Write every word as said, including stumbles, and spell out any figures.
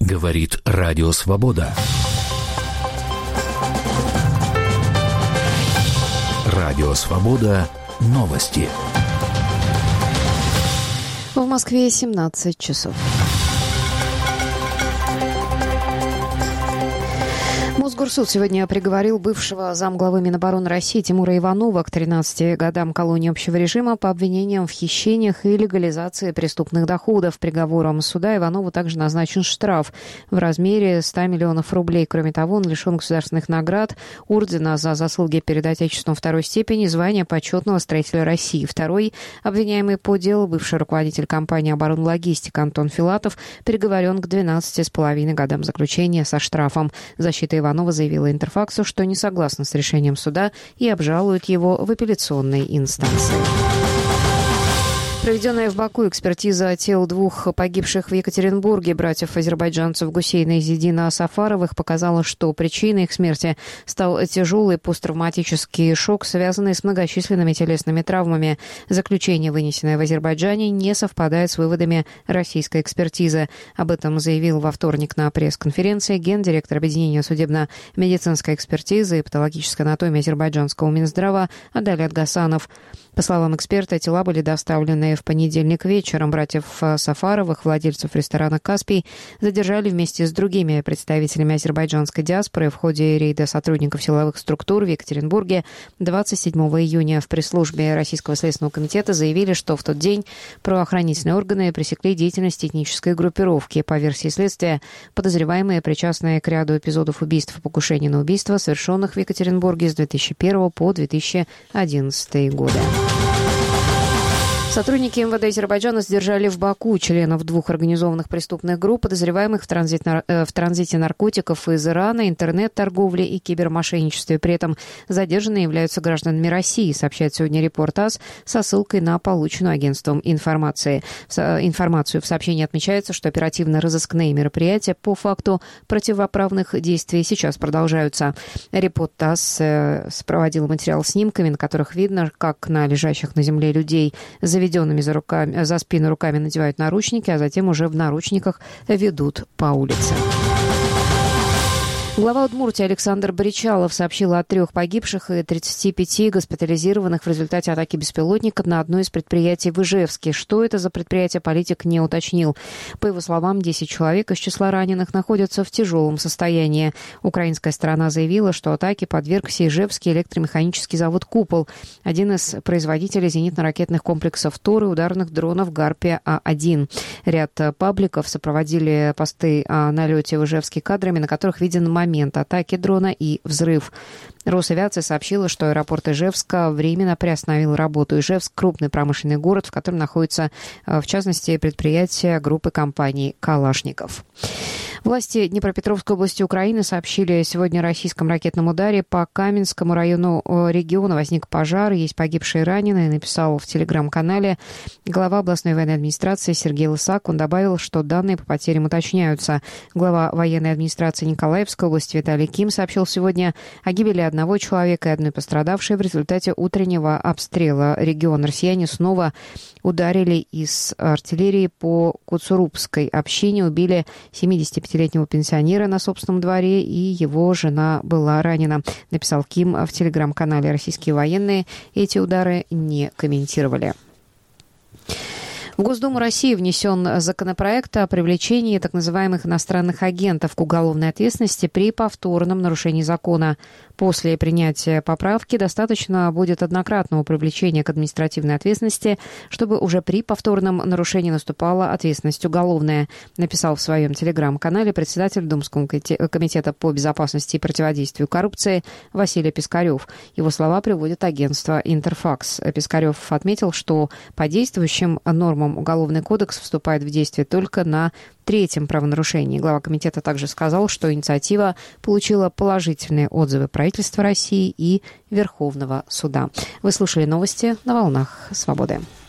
Говорит Радио Свобода. Радио Свобода. Новости. В Москве семнадцать часов. Мосгорсуд сегодня приговорил бывшего замглавы Минобороны России Тимура Иванова к тринадцати годам колонии общего режима по обвинениям в хищениях и легализации преступных доходов. Приговором суда Иванову также назначен штраф в размере ста миллионов рублей. Кроме того, он лишен государственных наград, ордена за заслуги перед Отечеством второй степени, звания почетного строителя России. Второй обвиняемый по делу, бывший руководитель компании «Оборонлогистика» Антон Филатов, приговорен к двенадцати с половиной годам заключения со штрафом. Защита Иванова заявила Интерфаксу, что не согласна с решением суда и обжалует его в апелляционной инстанции. Проведенная в Баку экспертиза тел двух погибших в Екатеринбурге братьев-азербайджанцев Гусейна и Зидина Сафаровых показала, что причиной их смерти стал тяжелый посттравматический шок, связанный с многочисленными телесными травмами. Заключение, вынесенное в Азербайджане, не совпадает с выводами российской экспертизы. Об этом заявил во вторник на пресс-конференции гендиректор Объединения судебно-медицинской экспертизы и патологической анатомии азербайджанского Минздрава Адалят Гасанов. По словам эксперта, тела были доставлены в понедельник вечером. Братьев Сафаровых, владельцев ресторана «Каспий», задержали вместе с другими представителями азербайджанской диаспоры в ходе рейда сотрудников силовых структур в Екатеринбурге двадцать седьмого июня. В пресс-службе Российского следственного комитета заявили, что в тот день правоохранительные органы пресекли деятельность этнической группировки. По версии следствия, подозреваемые причастные к ряду эпизодов убийств и покушений на убийство, совершенных в Екатеринбурге с две тысячи первого по две тысячи одиннадцатый годы. Сотрудники МВД Азербайджана задержали в Баку членов двух организованных преступных групп, подозреваемых в, транзит, в транзите наркотиков из Ирана, интернет-торговле и кибермошенничестве. При этом задержанные являются гражданами России, сообщает сегодня Репорт ТАСС со ссылкой на полученную агентством информации. информацию. В сообщении отмечается, что оперативно-розыскные мероприятия по факту противоправных действий сейчас продолжаются. Репорт ТАСС сопроводил материал снимками, на которых видно, как на лежащих на земле людей заведенными за, руками, за спину руками надевают наручники, а затем уже в наручниках ведут по улице. Глава Удмуртии Александр Боричалов сообщил о трех погибших и тридцати пяти госпитализированных в результате атаки беспилотника на одно из предприятий в Ижевске. Что это за предприятие, политик не уточнил. По его словам, десять человек из числа раненых находятся в тяжелом состоянии. Украинская сторона заявила, что атаке подвергся Ижевский электромеханический завод «Купол», один из производителей зенитно-ракетных комплексов «Тор» и ударных дронов «Гарпия А один». Ряд пабликов сопроводили посты о налете в Ижевске кадрами, на которых виден момент атаки дрона и взрыв. Росавиация сообщила, что аэропорт Ижевска временно приостановил работу. Ижевск – крупный промышленный город, в котором находится, в частности, предприятие группы компаний «Калашников». Власти Днепропетровской области Украины сообщили сегодня о российском ракетном ударе по Каменскому району региона. Возник пожар, есть погибшие и раненые, написал в телеграм-канале глава областной военной администрации Сергей Лысак. Он добавил, что данные по потерям уточняются. Глава военной администрации Николаевской области Виталий Ким сообщил сегодня о гибели одного человека и одной пострадавшей в результате утреннего обстрела региона. Россияне снова ударили из артиллерии по Куцурубской общине, убили семидесятипятилетнего пенсионера на собственном дворе, и его жена была ранена, написал Ким в телеграм-канале. Российские военные эти удары не комментировали. В Госдуму России внесен законопроект о привлечении так называемых иностранных агентов к уголовной ответственности при повторном нарушении закона. После принятия поправки достаточно будет однократного привлечения к административной ответственности, чтобы уже при повторном нарушении наступала ответственность уголовная, написал в своем телеграм-канале председатель Думского комитета по безопасности и противодействию коррупции Василий Пискарев. Его слова приводит агентство «Интерфакс». Пискарев отметил, что по действующим нормам Уголовный кодекс вступает в действие только на третьем правонарушении. Глава комитета также сказал, что инициатива получила положительные отзывы правительства России и Верховного суда. Вы слушали новости на волнах «Свободы».